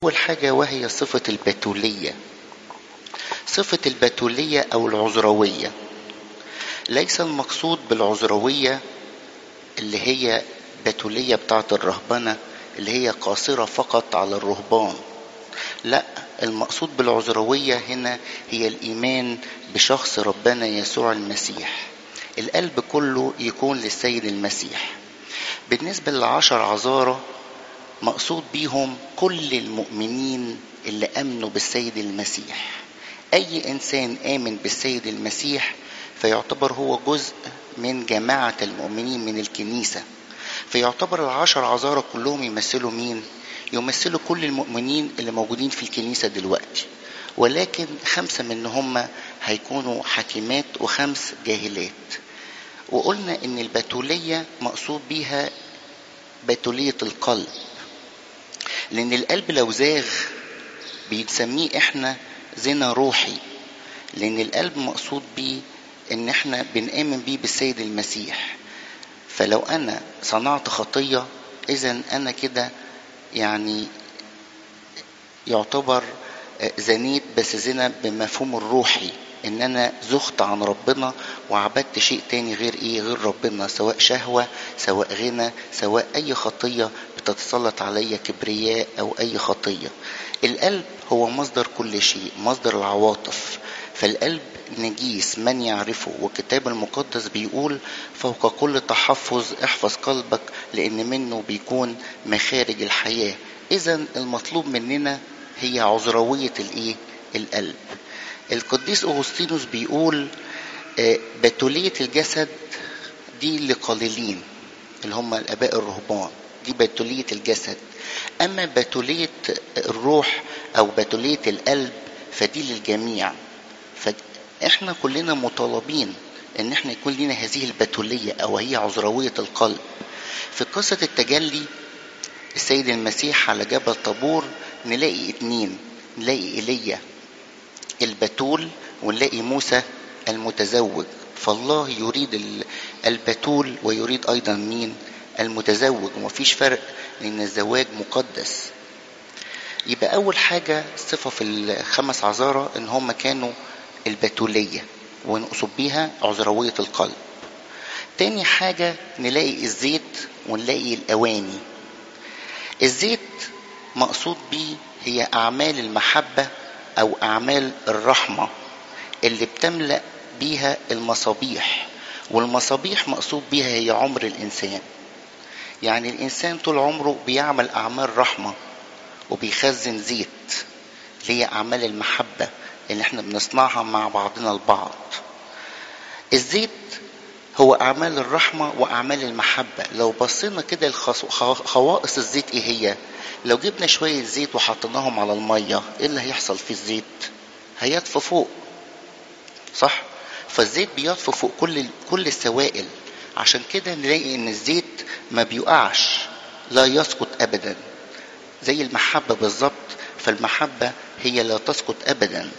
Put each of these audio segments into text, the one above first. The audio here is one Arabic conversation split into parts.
أول حاجة وهي صفة البتولية. صفة البتولية أو العذروية، ليس المقصود بالعذروية اللي هي بتولية بتاعة الرهبنة اللي هي قاصرة فقط على الرهبان. لا، المقصود بالعذروية هنا هي الإيمان بشخص ربنا يسوع المسيح، القلب كله يكون للسيد المسيح. بالنسبة ل10 عذارى مقصود بيهم كل المؤمنين اللي امنوا بالسيد المسيح. اي انسان امن بالسيد المسيح فيعتبر هو جزء من جماعة المؤمنين من الكنيسة. فيعتبر ال10 عذارى كلهم يمثلوا مين؟ يمثلوا كل المؤمنين اللي موجودين في الكنيسة دلوقتي، ولكن 5 منهم هيكونوا حكيمات و5 جاهلات. وقلنا ان البتولية مقصود بيها بتولية القلب، لان القلب لو زاغ بنسميه احنا زنا روحي، لان القلب مقصود بيه ان احنا بنآمن بيه بالسيد المسيح. فلو انا صنعت خطية اذا انا كده يعني يعتبر زنيت، بس زنا بمفهوم الروحي، ان انا زخت عن ربنا وعبدت شيء تاني غير ربنا، سواء شهوة سواء غنى سواء اي خطية بتتسلط عليا، كبرياء او اي خطية. القلب هو مصدر كل شيء، مصدر العواطف. فالقلب نجيس من يعرفه، والكتاب المقدس بيقول فوق كل تحفظ احفظ قلبك لان منه بيكون مخارج الحياة. اذا المطلوب مننا هي عذروية القلب. القديس أغسطينوس بيقول بتولية الجسد دي لقليلين اللي هم الآباء الرهبان، دي بتولية الجسد. أما بتولية الروح أو بتولية القلب فدي للجميع. فإحنا كلنا مطالبين إن إحنا يكون لنا هذه البتولية أو هي عذروية القلب. في قصة التجلي السيد المسيح على جبل طابور نلاقي 2، نلاقي إيليا البتول ونلاقي موسى المتزوج. فالله يريد البتول ويريد أيضا مين؟ المتزوج، ومفيش فرق لأن الزواج مقدس. يبقى أول حاجة صفة في ال5 عذارى إن هم كانوا البتولية ونقصد بيها عذروية القلب. تاني حاجة نلاقي الزيت ونلاقي الأواني. الزيت مقصود به هي أعمال المحبة أو أعمال الرحمة اللي بتملأ بيها المصابيح، والمصابيح مقصود بيها هي عمر الإنسان. يعني الإنسان طول عمره بيعمل أعمال رحمة وبيخزن زيت اللي هي أعمال المحبة اللي احنا بنصنعها مع بعضنا البعض. الزيت هو أعمال الرحمة وأعمال المحبة. لو بصينا كده خواص الزيت إيه هي؟ لو جبنا شوية زيت وحطيناهم على المية إيه اللي هيحصل في الزيت؟ هيطفو فوق، صح؟ فالزيت بيطفو فوق كل السوائل. عشان كده نلاقي إن الزيت ما بيقعش، لا يسقط أبدا، زي المحبة بالظبط. فالمحبة هي لا تسقط أبدا.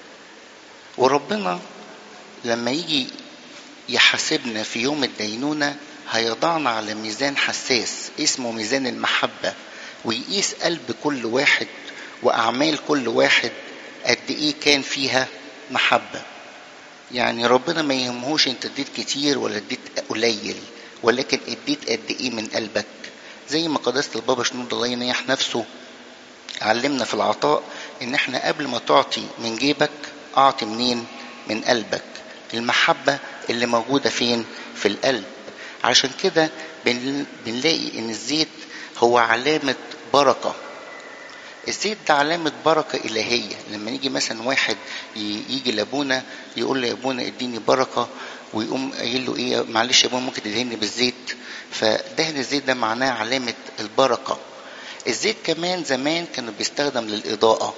وربنا لما يجي يحاسبنا في يوم الدينونة هيضعنا على ميزان حساس اسمه ميزان المحبة، ويقيس قلب كل واحد وأعمال كل واحد قد إيه كان فيها محبة. يعني ربنا ما يهمهوش انت اديت كتير ولا اديت قليل، ولكن اديت قد إيه من قلبك. زي ما قداسة البابا شنود الله ينيح نفسه علمنا في العطاء ان احنا قبل ما تعطي من جيبك اعطي منين؟ من قلبك. المحبة اللي موجودة فين؟ في القلب. عشان كده بنلاقي ان الزيت هو علامة بركة. الزيت ده علامة بركة إلهية. لما يجي مثلا واحد يجي لابونا يقول له يا ابونا اديني بركة، ويقوم قايل له ايه؟ معلش يا ابونا ممكن تدهني بالزيت. فدهن الزيت ده معناه علامة البركة. الزيت كمان زمان كانوا بيستخدم للإضاءة،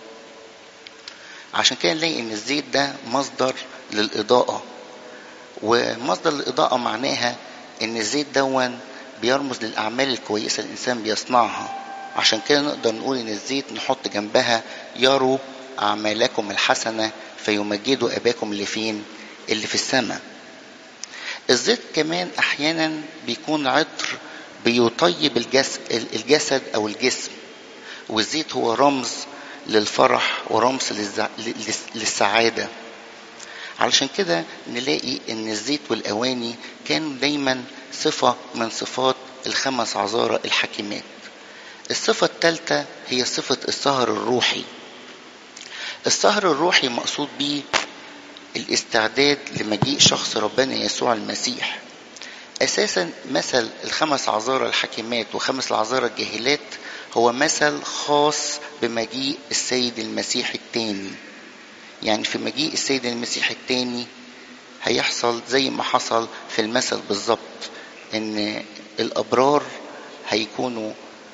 عشان كده نلاقي ان الزيت ده مصدر للإضاءة. ومصدر الإضاءة معناها ان الزيت دون بيرمز للأعمال الكويسة الإنسان بيصنعها. عشان كده نقدر نقول ان الزيت نحط جنبها يروا أعمالكم الحسنة فيمجدوا أباكم اللي فين؟ اللي في السماء. الزيت كمان أحيانا بيكون عطر بيطيب الجسد أو الجسم. والزيت هو رمز للفرح ورمز للسعادة. علشان كده نلاقي ان الزيت والأواني كانوا دايما صفة من صفات الخمس عذارى الحكيمات. الصفة الثالثة هي صفة السهر الروحي. السهر الروحي مقصود به الاستعداد لمجيء شخص ربنا يسوع المسيح. أساسا مثل الخمس عذارى الحكيمات وخمس العذارى الجاهلات هو مثل خاص بمجيء السيد المسيح الثاني. يعني في مجيء السيد المسيح الثاني هيحصل زي ما حصل في المثل بالظبط، ان الأبرار هيكونوا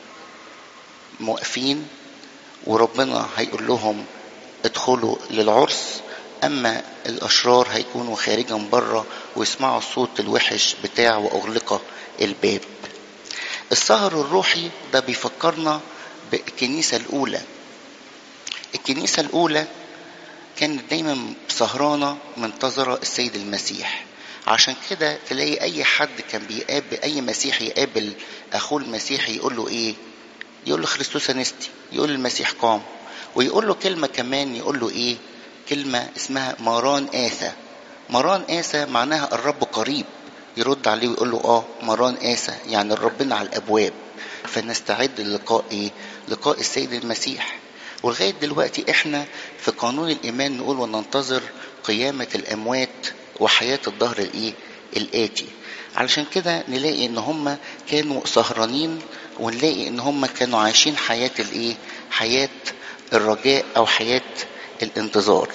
موقفين وربنا هيقول لهم ادخلوا للعرس، اما الاشرار هيكونوا خارجا بره ويسمعوا الصوت الوحش بتاع واغلق الباب. السهر الروحي ده بيفكرنا بالكنيسة الاولى. الكنيسة الاولى كانت دايما سهرانة منتظرة السيد المسيح. عشان كده تلاقي اي حد كان بيقابل اي مسيحي يقابل اخوه المسيحي يقول له ايه؟ يقول له خريستوس انستي، يقول المسيح قام. ويقول له كلمة كمان، يقول له ايه؟ كلمة اسمها مران آسى. مران آسى معناها الرب قريب. يرد عليه ويقول له مران آسى يعني ربنا على الابواب. فنستعد للقاء ايه؟ لقاء السيد المسيح. ولغاية دلوقتي احنا في قانون الايمان نقول وننتظر قيامة الاموات وحياة الدهر الايه؟ الاتي. علشان كده نلاقي ان هم كانوا سهرانين، ونلاقي ان هم كانوا عايشين حياة الايه؟ حياة الرجاء او حياة الانتظار.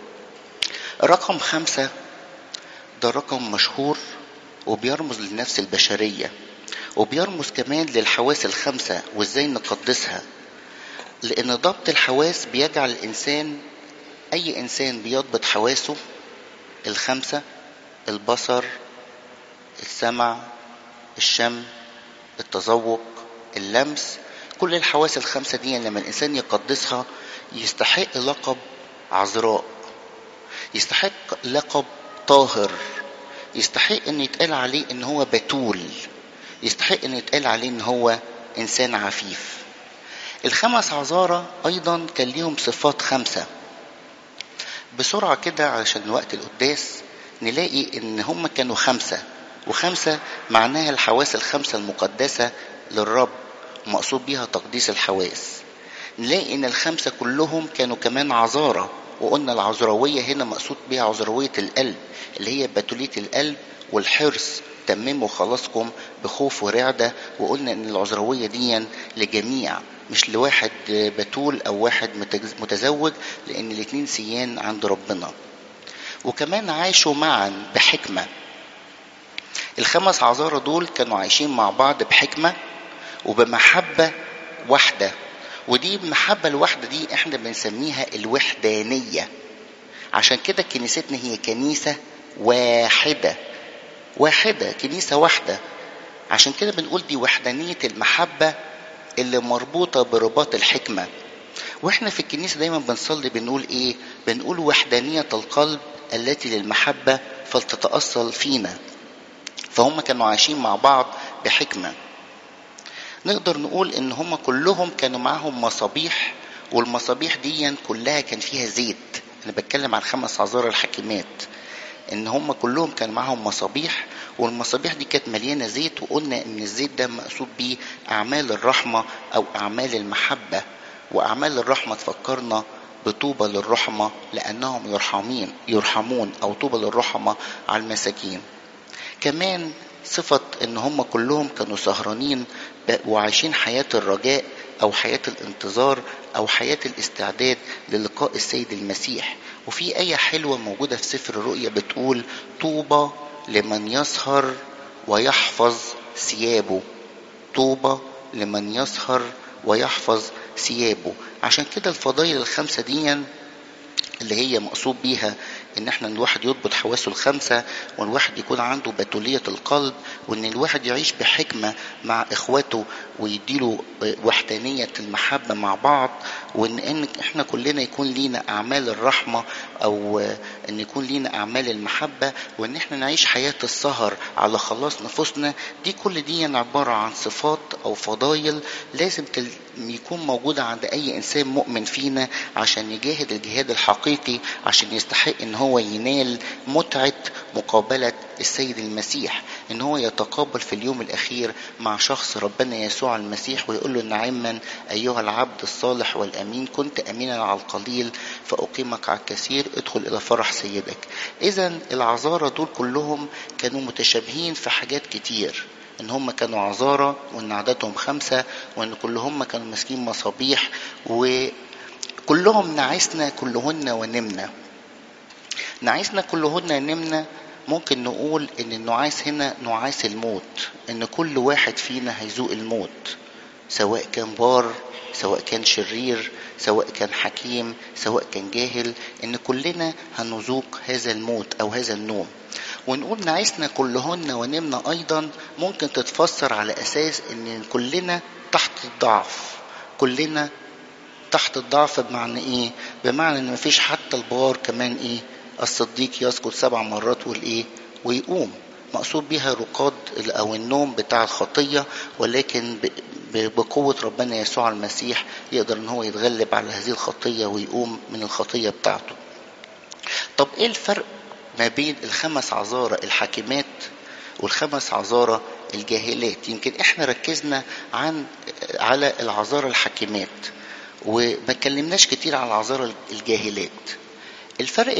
رقم 5 ده رقم مشهور وبيرمز للنفس البشرية، وبيرمز كمان للحواس الخمسة وازاي نقدسها. لان ضبط الحواس بيجعل الانسان، اي انسان بيضبط حواسه الخمسة، البصر، السمع، الشم، التذوق، اللمس، كل الحواس الخمسة دي لما الانسان يقدسها يستحق لقب عذراء، يستحق لقب طاهر، يستحق ان يتقال عليه ان هو بتول، يستحق ان يتقال عليه ان هو انسان عفيف. الخمس عذارى ايضا كان ليهم صفات 5. بسرعة كده علشان وقت القداس نلاقي ان هم كانوا 5، و5 معناها الحواس الخمسة المقدسة للرب، ومقصود بيها تقديس الحواس. نلاقي ان ال5 كلهم كانوا كمان عذارى، وقلنا العذراوية هنا مقصود بيها عذراوية القلب اللي هي بتولية القلب والحرص، تمموا خلاصكم بخوف ورعدة. وقلنا ان العذراوية دي لجميع، مش لواحد بتول او واحد متزوج، لان الاتنين سيان عند ربنا. وكمان عاشوا معا بحكمة. ال5 عذارى دول كانوا عايشين مع بعض بحكمة وبمحبة واحدة. ودي المحبة الواحدة دي احنا بنسميها الوحدانية. عشان كده كنيستنا هي كنيسة واحدة، كنيسة واحدة. عشان كده بنقول دي وحدانية المحبة اللي مربوطة برباط الحكمة. واحنا في الكنيسة دايما بنصلي بنقول ايه؟ بنقول وحدانية القلب التي للمحبة فلتتأصل فينا. فهم كانوا عايشين مع بعض بحكمة. نقدر نقول ان هم كلهم كانوا معهم مصابيح، والمصابيح دي كلها كان فيها زيت. انا بتكلم عن 5 عذارى الحكيمات، ان هم كلهم كان معهم مصابيح، والمصابيح دي كانت مليانة زيت. وقلنا ان الزيت ده مقصود بيه اعمال الرحمة او اعمال المحبة. واعمال الرحمة تفكرنا بطوبى للرحمة لانهم يرحمون، او طوبى للرحمة على المساكين. كمان صفة ان هم كلهم كانوا سهرانين وعايشين حياة الرجاء او حياة الانتظار او حياة الاستعداد للقاء السيد المسيح. وفي آية حلوة موجودة في سفر الرؤيا بتقول طوبى لمن يسهر ويحفظ ثيابه. طوبى لمن يسهر ويحفظ ثيابه. عشان كده الفضائل ال5 دي اللي هي مقصود بيها ان احنا الواحد يضبط حواسه ال5، والواحد يكون عنده بتولية القلب، وان الواحد يعيش بحكمة مع اخواته ويديله وحدانية المحبة مع بعض. وان احنا كلنا يكون لينا اعمال الرحمة او ان يكون لينا اعمال المحبة، وان احنا نعيش حياة السهر على خلاص نفوسنا. دي كل دي عبارة عن صفات او فضائل لازم يكون موجودة عند اي انسان مؤمن فينا عشان يجاهد الجهاد الحقيقي، عشان يستحق ان هو ينال متعة مقابلة السيد المسيح، ان هو يتقابل في اليوم الاخير مع شخص ربنا يسوع المسيح ويقول له نعما ايها العبد الصالح والامين، كنت امينا على القليل فاقيمك على الكثير، ادخل الى فرح سيدك. اذا العذارى دول كلهم كانوا متشابهين في حاجات كتير، ان هم كانوا عذارى وان عددهم 5 وان كلهم كانوا ماسكين مصابيح وكلهم نعسنا كلهن ونمنا. نعسنا كلهن ونمنا ممكن نقول ان النعاس هنا نعاس الموت، ان كل واحد فينا هيذوق الموت، سواء كان بار سواء كان شرير سواء كان حكيم سواء كان جاهل، ان كلنا هنذوق هذا الموت او هذا النوم. ونقول نعسنا كلهن ونمنا ايضا ممكن تتفسر على اساس ان كلنا تحت الضعف. كلنا تحت الضعف بمعنى ايه؟ بمعنى ان مفيش حتى البار كمان ايه الصديق يسجد 7 مرات والايه ويقوم، مقصود بها رقاد او النوم بتاع الخطية، ولكن بقوة ربنا يسوع المسيح يقدر ان هو يتغلب على هذه الخطية ويقوم من الخطية بتاعته. طب ايه الفرق ما بين ال5 عذارى الحاكمات وال5 عذارى الجاهلات؟ يمكن احنا ركزنا على العذارى الحاكمات وما كلمناش كتير على العذارى الجاهلات. الفرق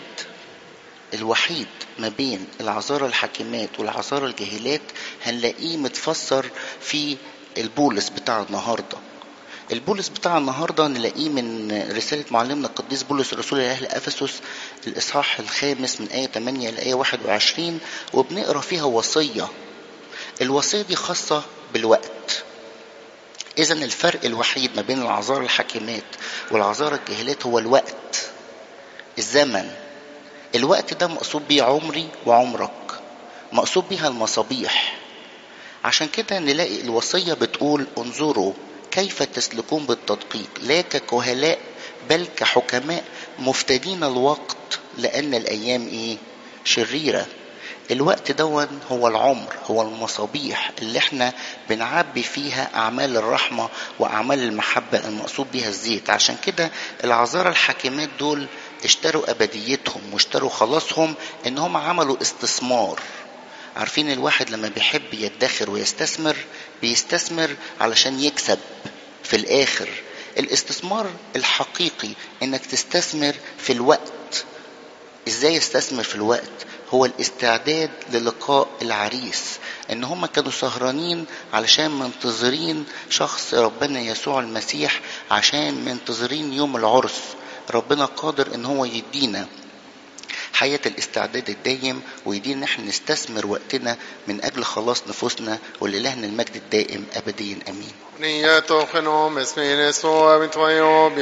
الوحيد ما بين العذارى الحاكمات والعذارى الجاهلات هنلاقيه متفسر في البولس بتاع النهارده. البولس بتاع النهارده نلاقيه من رسالة معلمنا القديس بولس الرسول لأهل أفسس الإصحاح 5 من آية 8 لآية 21، وبنقرأ فيها وصية. الوصية دي خاصة بالوقت. إذا الفرق الوحيد ما بين العذارى الحاكمات والعذارى الجاهلات هو الوقت، الزمن. الوقت ده مقصود بيه عمري وعمرك، مقصود بيها المصابيح. عشان كده نلاقي الوصية بتقول انظروا كيف تسلكون بالتدقيق لا ككهلاء بل كحكماء مفتدين الوقت لأن الأيام إيه شريرة. الوقت دون هو العمر، هو المصابيح اللي احنا بنعبي فيها أعمال الرحمة وأعمال المحبة المقصود بها الزيت. عشان كده العذارى الحاكمات دول اشتروا أبديتهم واشتروا خلاصهم انهم عملوا استثمار. عارفين الواحد لما بيحب يدخر ويستثمر بيستثمر علشان يكسب في الآخر. الاستثمار الحقيقي انك تستثمر في الوقت. ازاي يستثمر في الوقت؟ هو الاستعداد للقاء العريس، ان هم كانوا سهرانين علشان منتظرين شخص ربنا يسوع المسيح، عشان منتظرين يوم العرس. ربنا قادر ان هو يدينا حياة الاستعداد الدائم ويدينا نحن نستثمر وقتنا من اجل خلاص نفوسنا، ولإلهنا المجد الدائم ابديا امين.